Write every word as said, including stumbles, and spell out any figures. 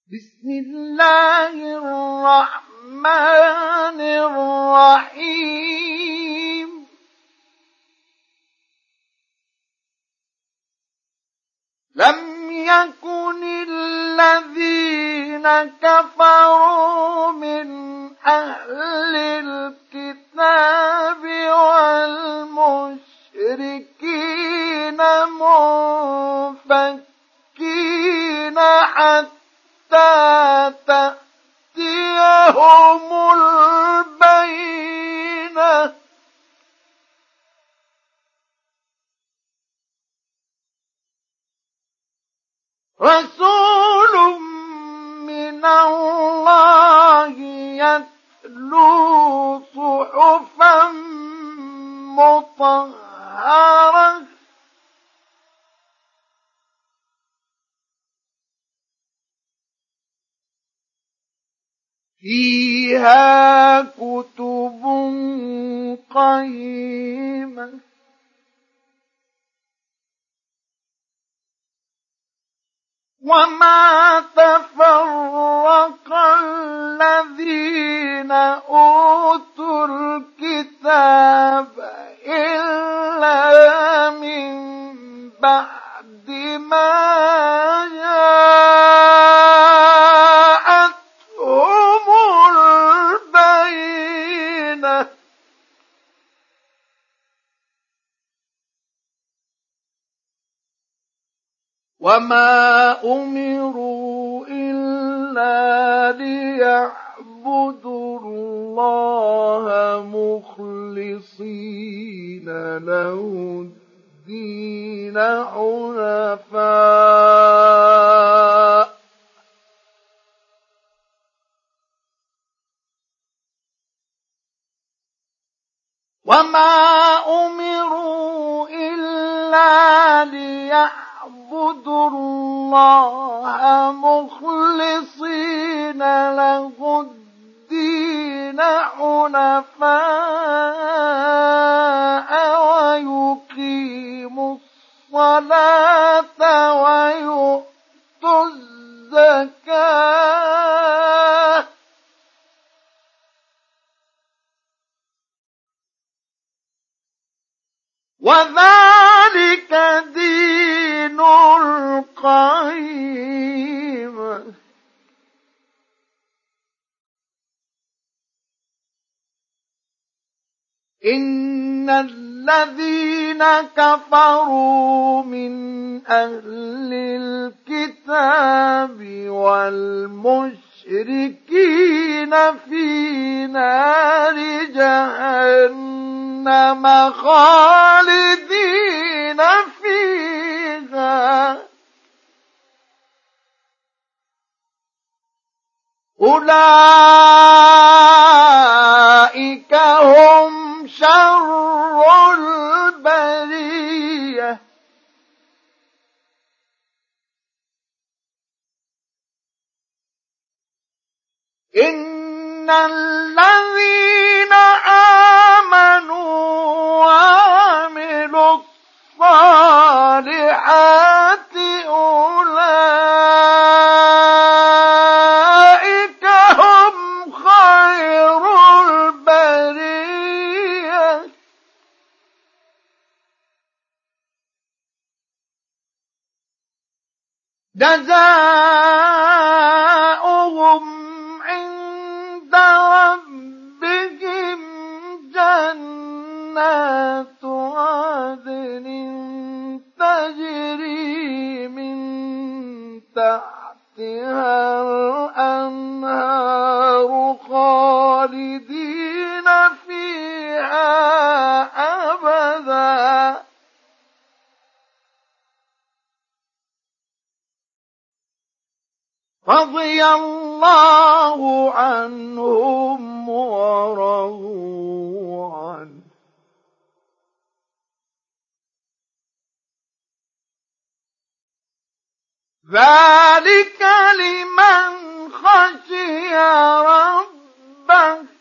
بسم الله الرحمن الرحيم لم يكن الذين كفروا من أهل الكتاب والمشركين منفكين حتى تأتيهم البينة رسول من الله يتلو صحفا مطهرة فيها كتب قيمة وما تفرق الذين أوتوا الكتاب إلا من بعد ما جاءتهم البينة وما أمروا إلا ليعبدوا الله مخلصين له الدين حنفاء وما أمروا إلا ليعبدوا الله مخلصين له الدين حنفاء ويقيموا الصلاة ويؤتوا الزكاة وذلك دين القيم إن الذين كفروا من أهل الكتاب والمشركين في نار جهنم خالدين فيها أولئك هم شر البرية إن الذين آمنوا وعملوا الصالحات أولئك هم خير البرية جزاؤهم عند ربهم جنات عدن تجري من تحتها الأنهار خالدين فيها أبدا رضي الله عنهم ورضوا عنه ذلك لمن خشي ربه